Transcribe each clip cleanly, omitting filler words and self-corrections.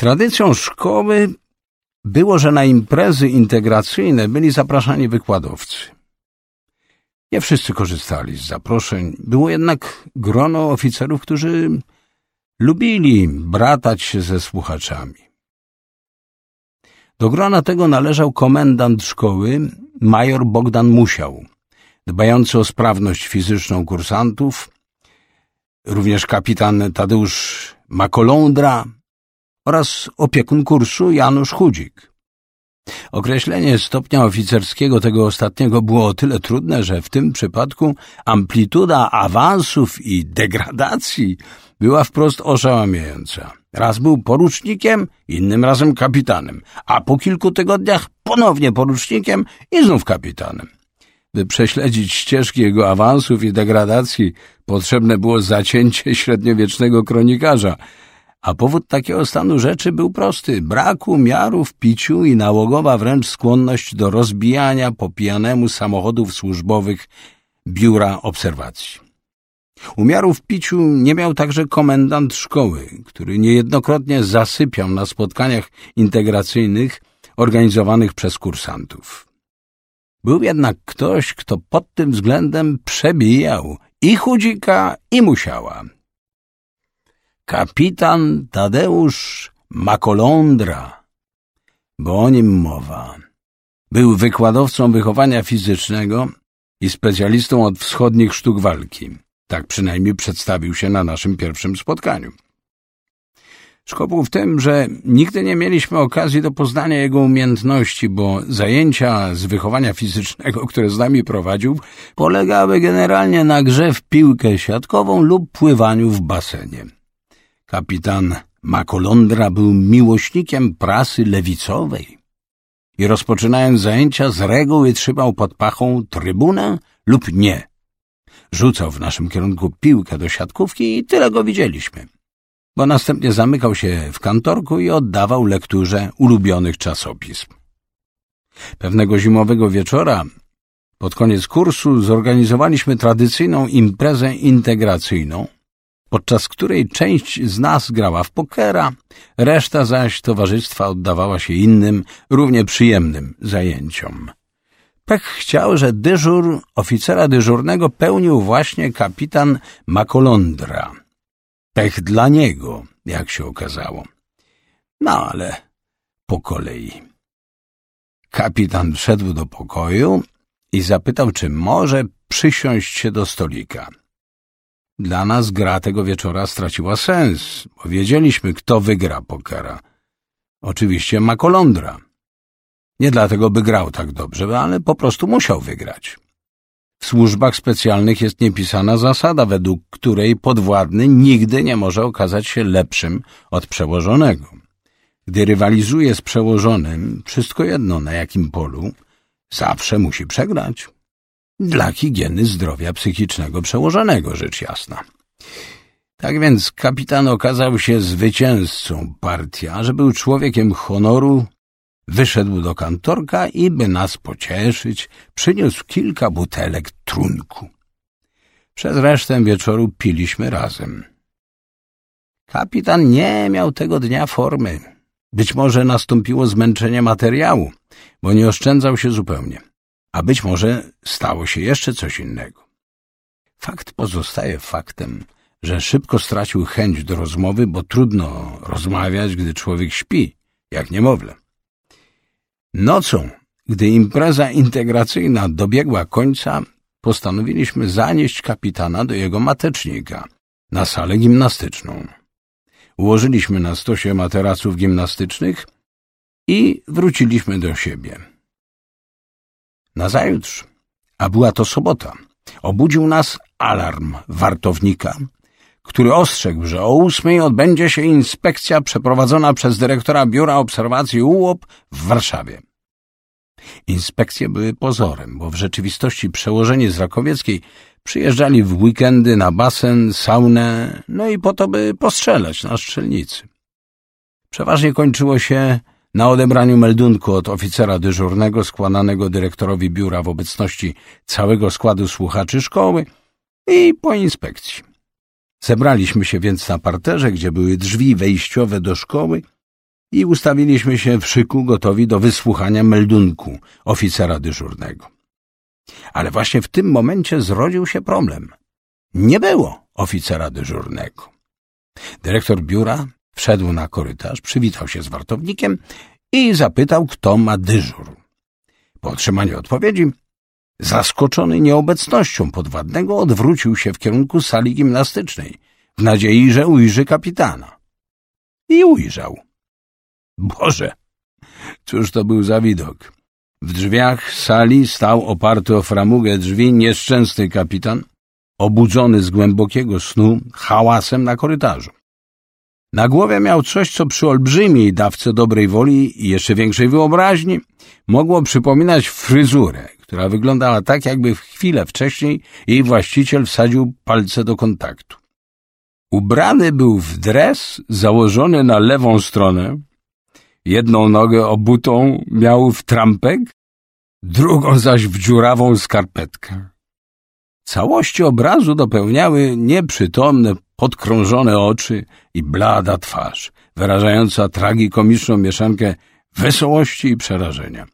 Tradycją szkoły było, że na imprezy integracyjne byli zapraszani wykładowcy. Nie wszyscy korzystali z zaproszeń. Było jednak grono oficerów, którzy lubili bratać się ze słuchaczami. Do grona tego należał komendant szkoły, major Bogdan Musiał, dbający o sprawność fizyczną kursantów, również kapitan Tadeusz Makolądra oraz opiekun kursu Janusz Chudzik. Określenie stopnia oficerskiego tego ostatniego było o tyle trudne, że w tym przypadku amplituda awansów i degradacji była wprost oszałamiająca. Raz był porucznikiem, innym razem kapitanem, a po kilku tygodniach ponownie porucznikiem i znów kapitanem. By prześledzić ścieżki jego awansów i degradacji, potrzebne było zacięcie średniowiecznego kronikarza, a powód takiego stanu rzeczy był prosty: brak umiaru w piciu i nałogowa wręcz skłonność do rozbijania po pijanemu samochodów służbowych biura obserwacji. Umiaru w piciu nie miał także komendant szkoły, który niejednokrotnie zasypiał na spotkaniach integracyjnych organizowanych przez kursantów. Był jednak ktoś, kto pod tym względem przebijał i Chudzika, i Musiała. Kapitan Tadeusz Makolądra, bo o nim mowa. Był wykładowcą wychowania fizycznego i specjalistą od wschodnich sztuk walki. Tak przynajmniej przedstawił się na naszym pierwszym spotkaniu. Szkoda był w tym, że nigdy nie mieliśmy okazji do poznania jego umiejętności, bo zajęcia z wychowania fizycznego, które z nami prowadził, polegały generalnie na grze w piłkę siatkową lub pływaniu w basenie. Kapitan Makolądra był miłośnikiem prasy lewicowej i rozpoczynając zajęcia z reguły trzymał pod pachą trybunę lub nie. Rzucał w naszym kierunku piłkę do siatkówki i tyle go widzieliśmy, bo następnie zamykał się w kantorku i oddawał lekturze ulubionych czasopism. Pewnego zimowego wieczora, pod koniec kursu, zorganizowaliśmy tradycyjną imprezę integracyjną, podczas której część z nas grała w pokera, reszta zaś towarzystwa oddawała się innym, równie przyjemnym zajęciom. Pech chciał, że dyżur oficera dyżurnego pełnił właśnie kapitan Makolądra. Pech dla niego, jak się okazało. No, ale po kolei. Kapitan wszedł do pokoju i zapytał, czy może przysiąść się do stolika. Dla nas gra tego wieczora straciła sens, bo wiedzieliśmy, kto wygra pokera. Oczywiście Makolądra. Nie dlatego, by grał tak dobrze, ale po prostu musiał wygrać. W służbach specjalnych jest niepisana zasada, według której podwładny nigdy nie może okazać się lepszym od przełożonego. Gdy rywalizuje z przełożonym, wszystko jedno na jakim polu, zawsze musi przegrać. Dla higieny zdrowia psychicznego przełożonego, rzecz jasna. Tak więc kapitan okazał się zwycięzcą partii, a że był człowiekiem honoru, wyszedł do kantorka i, by nas pocieszyć, przyniósł kilka butelek trunku. Przez resztę wieczoru piliśmy razem. Kapitan nie miał tego dnia formy. Być może nastąpiło zmęczenie materiału, bo nie oszczędzał się zupełnie. A być może stało się jeszcze coś innego. Fakt pozostaje faktem, że szybko stracił chęć do rozmowy, bo trudno rozmawiać, gdy człowiek śpi, jak niemowlę. Nocą, gdy impreza integracyjna dobiegła końca, postanowiliśmy zanieść kapitana do jego matecznika, na salę gimnastyczną. Ułożyliśmy na stosie materaców gimnastycznych i wróciliśmy do siebie. Nazajutrz, a była to sobota, obudził nas alarm wartownika, który ostrzegł, że o 8:00 odbędzie się inspekcja przeprowadzona przez dyrektora Biura Obserwacji UOP w Warszawie. Inspekcje były pozorem, bo w rzeczywistości przełożeni z Rakowieckiej przyjeżdżali w weekendy na basen, saunę, no i po to, by postrzelać na strzelnicy. Przeważnie kończyło się na odebraniu meldunku od oficera dyżurnego składanego dyrektorowi biura w obecności całego składu słuchaczy szkoły i po inspekcji. Zebraliśmy się więc na parterze, gdzie były drzwi wejściowe do szkoły i ustawiliśmy się w szyku gotowi do wysłuchania meldunku oficera dyżurnego. Ale właśnie w tym momencie zrodził się problem. Nie było oficera dyżurnego. Dyrektor biura wszedł na korytarz, przywitał się z wartownikiem i zapytał, kto ma dyżur. Po otrzymaniu odpowiedzi, zaskoczony nieobecnością podwładnego, odwrócił się w kierunku sali gimnastycznej, w nadziei, że ujrzy kapitana. I ujrzał. Boże, cóż to był za widok. W drzwiach sali stał oparty o framugę drzwi nieszczęsny kapitan, obudzony z głębokiego snu hałasem na korytarzu. Na głowie miał coś, co przy olbrzymiej dawce dobrej woli i jeszcze większej wyobraźni mogło przypominać fryzurę, która wyglądała tak, jakby w chwilę wcześniej jej właściciel wsadził palce do kontaktu. Ubrany był w dres założony na lewą stronę, jedną nogę obutą miał w trampek, drugą zaś w dziurawą skarpetkę. Całości obrazu dopełniały nieprzytomne, podkrążone oczy i blada twarz, wyrażająca tragikomiczną mieszankę wesołości i przerażenia.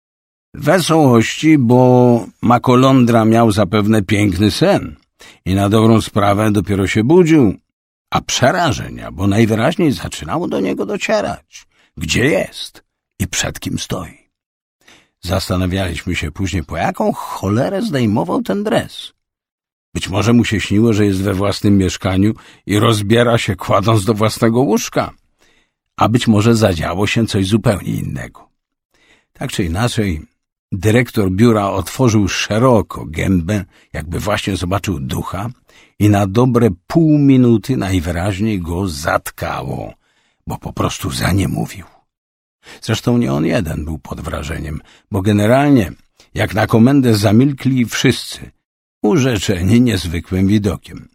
Wesołości, bo Makolądra miał zapewne piękny sen i na dobrą sprawę dopiero się budził, a przerażenia, bo najwyraźniej zaczynało do niego docierać, gdzie jest i przed kim stoi. Zastanawialiśmy się później, po jaką cholerę zdejmował ten dres. Być może mu się śniło, że jest we własnym mieszkaniu i rozbiera się, kładąc do własnego łóżka, a być może zadziało się coś zupełnie innego. Tak czy inaczej, dyrektor biura otworzył szeroko gębę, jakby właśnie zobaczył ducha i na dobre pół minuty najwyraźniej go zatkało, bo po prostu zaniemówił. Zresztą nie on jeden był pod wrażeniem, bo generalnie, jak na komendę, zamilkli wszyscy, urzeczeni niezwykłym widokiem.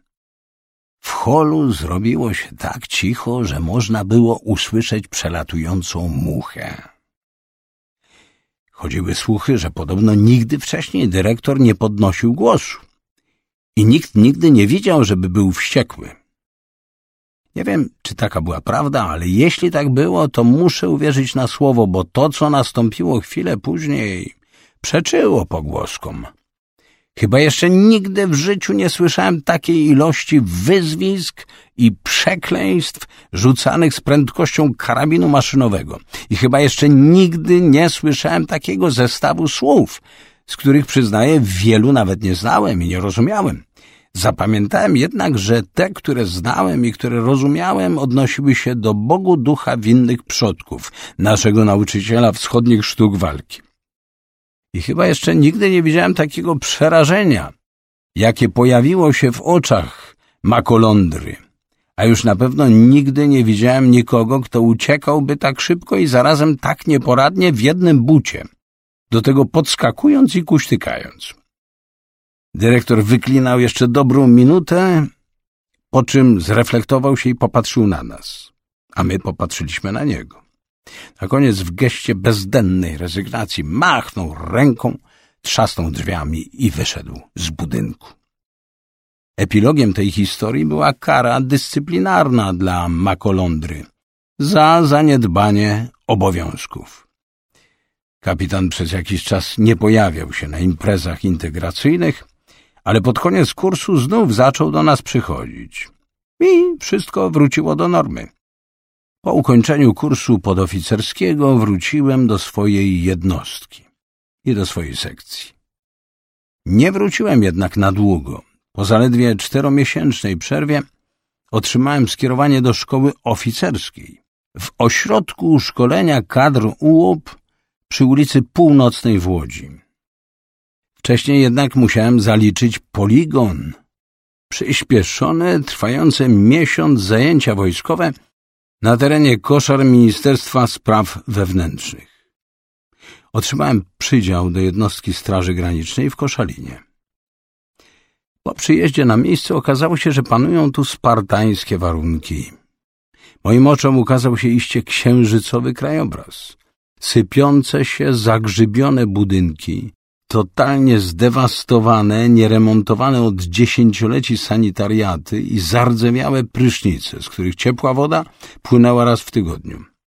W holu zrobiło się tak cicho, że można było usłyszeć przelatującą muchę. Chodziły słuchy, że podobno nigdy wcześniej dyrektor nie podnosił głosu i nikt nigdy nie widział, żeby był wściekły. Nie wiem, czy taka była prawda, ale jeśli tak było, to muszę uwierzyć na słowo, bo to, co nastąpiło chwilę później, przeczyło pogłoskom. Chyba jeszcze nigdy w życiu nie słyszałem takiej ilości wyzwisk i przekleństw rzucanych z prędkością karabinu maszynowego. I chyba jeszcze nigdy nie słyszałem takiego zestawu słów, z których, przyznaję, wielu nawet nie znałem i nie rozumiałem. Zapamiętałem jednak, że te, które znałem i które rozumiałem, odnosiły się do Bogu ducha winnych przodków, naszego nauczyciela wschodnich sztuk walki. I chyba jeszcze nigdy nie widziałem takiego przerażenia, jakie pojawiło się w oczach Makolądry, a już na pewno nigdy nie widziałem nikogo, kto uciekałby tak szybko i zarazem tak nieporadnie w jednym bucie, do tego podskakując i kuśtykając. Dyrektor wyklinał jeszcze dobrą minutę, po czym zreflektował się i popatrzył na nas, a my popatrzyliśmy na niego. Na koniec w geście bezdennej rezygnacji machnął ręką, trzasnął drzwiami i wyszedł z budynku. Epilogiem tej historii była kara dyscyplinarna dla Makolądry za zaniedbanie obowiązków. Kapitan przez jakiś czas nie pojawiał się na imprezach integracyjnych, ale pod koniec kursu znów zaczął do nas przychodzić i wszystko wróciło do normy. Po ukończeniu kursu podoficerskiego wróciłem do swojej jednostki i do swojej sekcji. Nie wróciłem jednak na długo. Po zaledwie 4-miesięcznej przerwie otrzymałem skierowanie do szkoły oficerskiej w ośrodku szkolenia kadr UOP przy ulicy Północnej w Łodzi. Wcześniej jednak musiałem zaliczyć poligon, przyspieszone, trwające miesiąc zajęcia wojskowe na terenie koszar Ministerstwa Spraw Wewnętrznych. Otrzymałem przydział do jednostki Straży Granicznej w Koszalinie. Po przyjeździe na miejsce okazało się, że panują tu spartańskie warunki. Moim oczom ukazał się iście księżycowy krajobraz. Sypiące się, zagrzybione budynki, totalnie zdewastowane, nieremontowane od 10-leci sanitariaty i zardzewiałe prysznice, z których ciepła woda płynęła raz w tygodniu.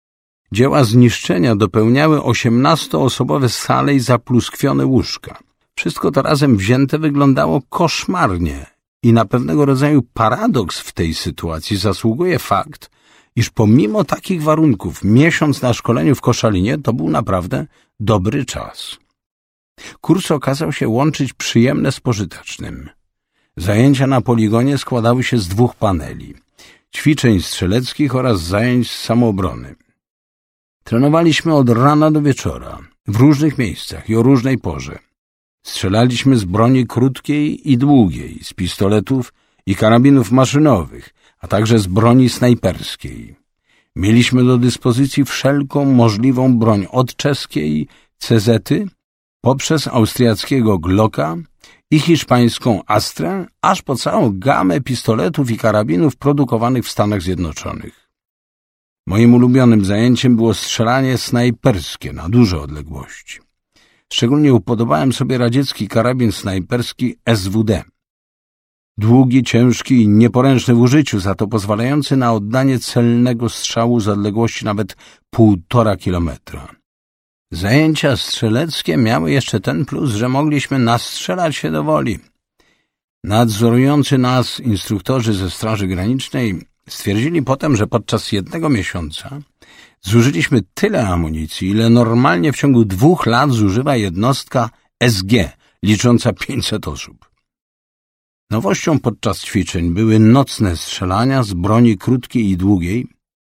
Dzieła zniszczenia dopełniały 18-osobowe sale i zapluskwione łóżka. Wszystko to razem wzięte wyglądało koszmarnie i na pewnego rodzaju paradoks w tej sytuacji zasługuje fakt, iż pomimo takich warunków miesiąc na szkoleniu w Koszalinie to był naprawdę dobry czas. Kurs okazał się łączyć przyjemne z pożytecznym. Zajęcia na poligonie składały się z 2 paneli, ćwiczeń strzeleckich oraz zajęć z samoobrony. Trenowaliśmy od rana do wieczora, w różnych miejscach i o różnej porze. Strzelaliśmy z broni krótkiej i długiej, z pistoletów i karabinów maszynowych, a także z broni snajperskiej. Mieliśmy do dyspozycji wszelką możliwą broń od czeskiej CZ-y poprzez austriackiego Glocka i hiszpańską Astrę, aż po całą gamę pistoletów i karabinów produkowanych w Stanach Zjednoczonych. Moim ulubionym zajęciem było strzelanie snajperskie na duże odległości. Szczególnie upodobałem sobie radziecki karabin snajperski SWD. Długi, ciężki i nieporęczny w użyciu, za to pozwalający na oddanie celnego strzału z odległości nawet 1,5 kilometra. Zajęcia strzeleckie miały jeszcze ten plus, że mogliśmy nastrzelać się do woli. Nadzorujący nas instruktorzy ze Straży Granicznej stwierdzili potem, że podczas 1 miesiąca zużyliśmy tyle amunicji, ile normalnie w ciągu 2 lat zużywa jednostka SG, licząca 500 osób. Nowością podczas ćwiczeń były nocne strzelania z broni krótkiej i długiej.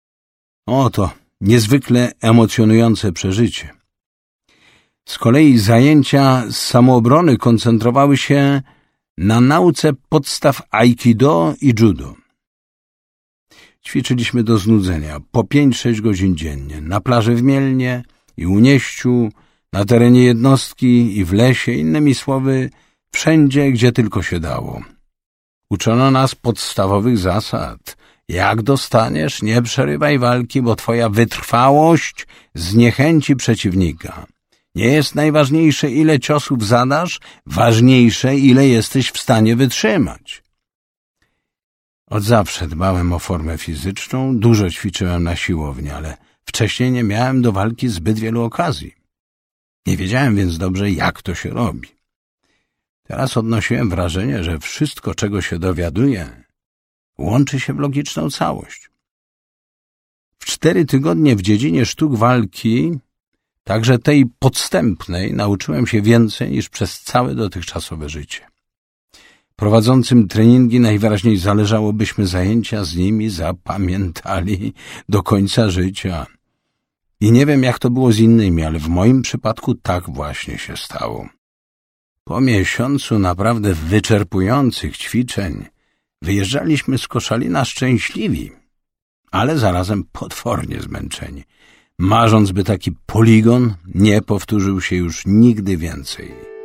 Oto niezwykle emocjonujące przeżycie. Z kolei zajęcia z samoobrony koncentrowały się na nauce podstaw aikido i judo. Ćwiczyliśmy do znudzenia, po 5-6 godzin dziennie, na plaży w Mielnie i Unieściu, na terenie jednostki i w lesie, innymi słowy, wszędzie, gdzie tylko się dało. Uczono nas podstawowych zasad. Jak dostaniesz, nie przerywaj walki, bo twoja wytrwałość zniechęci przeciwnika. Nie jest najważniejsze, ile ciosów zadasz, ważniejsze, ile jesteś w stanie wytrzymać. Od zawsze dbałem o formę fizyczną, dużo ćwiczyłem na siłowni, ale wcześniej nie miałem do walki zbyt wielu okazji. Nie wiedziałem więc dobrze, jak to się robi. Teraz odnosiłem wrażenie, że wszystko, czego się dowiaduję, łączy się w logiczną całość. W 4 tygodnie w dziedzinie sztuk walki, także tej podstępnej, nauczyłem się więcej niż przez całe dotychczasowe życie. Prowadzącym treningi najwyraźniej zależało, byśmy zajęcia z nimi zapamiętali do końca życia. I nie wiem, jak to było z innymi, ale w moim przypadku tak właśnie się stało. Po miesiącu naprawdę wyczerpujących ćwiczeń wyjeżdżaliśmy z Koszalina szczęśliwi, ale zarazem potwornie zmęczeni, marząc, by taki poligon nie powtórzył się już nigdy więcej.